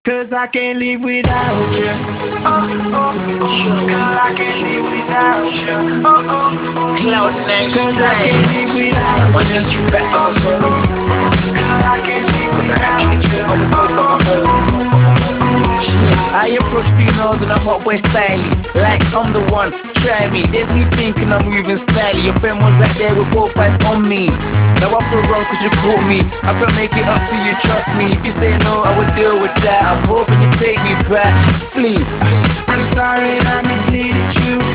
Cause I can't live without you. Cause I can't live without you. Cloud9 Cause I can't Strength. live without I you. need you better than sorry. Cause I can't live Cause I actually without think I would go for my you. home. I approach females and I'm hot boy styling. Like I'm the one, try me. There's me thinking I'm moving slyly. Your friend was right there with both eyes on me. Now I feel wrong cause you caught me. I can make it up to you, trust me. If you say no, I would deal with that. I'm hoping you take me back, please. I'm sorry I misleaded you.